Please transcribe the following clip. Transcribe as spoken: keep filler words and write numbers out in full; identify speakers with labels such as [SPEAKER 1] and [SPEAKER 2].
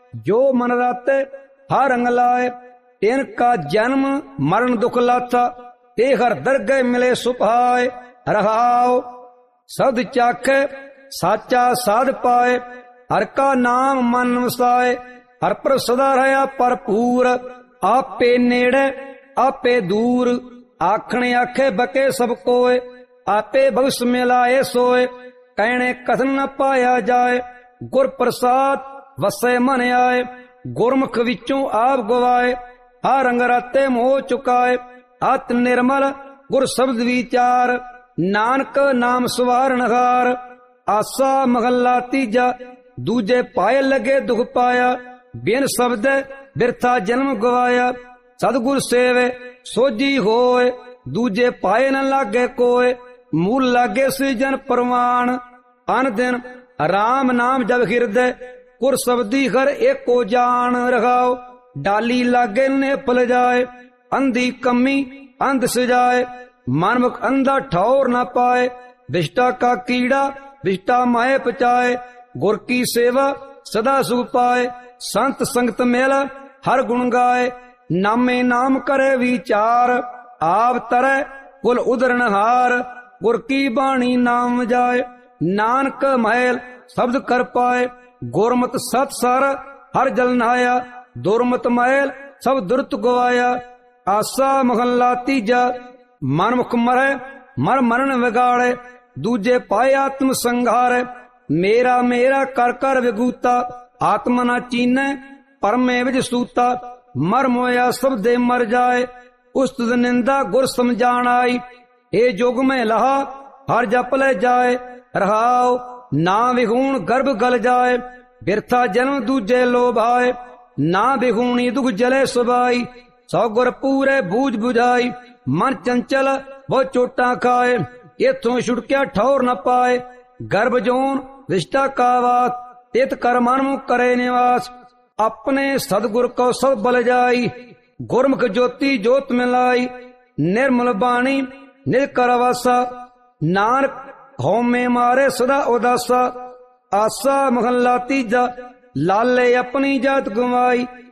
[SPEAKER 1] जो मन राते हर रंग लाए। इनका जन्म मरण दुख लाथा, ते हर दरगह मिले सुभाए। रहाओ सद चाखे साचा साध पाए, हर का नाम मन वसाए। हर पर सदा रहा भरपूर, आपे नेड़े आपे दूर। आखने आखे बके सब कोय, आपे भविष्य मिलाए सोए। कहने कथन न पाया जाए, गुर प्रसाद वसे मन आए। गुरमुख विचों आप गवाए, हा रंग राते मोह चुकाए। अत निर्मल गुर शब्द विचार, नानक नाम सवारण हार। आसा महला तीजा, दूजे पाए लगे दुख पाया। बिन शब्द बिरथा जन्म गवाया, सतगुर सेवे सोजी होए। दूजे पाए न लागे कोय, मूल लागे सृजन परवान। अन दिन राम नाम जब हृदय, कुर शब्दी हर एको जान। रखाओ डाली लागे ने फल जाए, अंधी कमी अंध सजाए। मनमुख अंधा ठौर न पाए, विष्टा का कीड़ा विष्टा माए पचाए। गुर की सेवा सदा सुख पाए, संत संगत मेल हर गुण गाए। नामे नाम करे विचार, आप तरह कुल उदरण हार। गुर की बाणी नाम जाए, नानक महल शब्द कर पाए। गुरमत सत सार हर जल नहाया, दुरमत महल सब दुरत गवाया। आसा महला तीजा, मनमुख मरे मर मरण विगाड़े। दूजे पाए आत्म संघार, मेरा मेरा कर कर विगूता। आत्मा ना चीने परमे विज सूता, मर मोया सब दे मर जाए। उस तुद निंदा गुर समझान आई, ए जोग में लहा हर जप ले जाए। रहाओ ना विहूण गर्भ गल जाए, बिरथा जन्म दूजे लोभाए। ना विहूणी दुख जले सुबाई, सौ गुर पूरे बूझ बुझाई। मन चंचल वो चोटा खाए, इथों छुटकिया ठौर न पाए। गर्भ जोन रिश्ता का वात, तित कर मन मुख करे निवास। अपने सदगुर को सब बल जाई, गुरमुख ज्योति जोत मिलाई। निर्मल बाणी निज कर वासा, नानक होम में मारे सदा उदासा। आसा महला तीजा, लाले अपनी जात गवाई।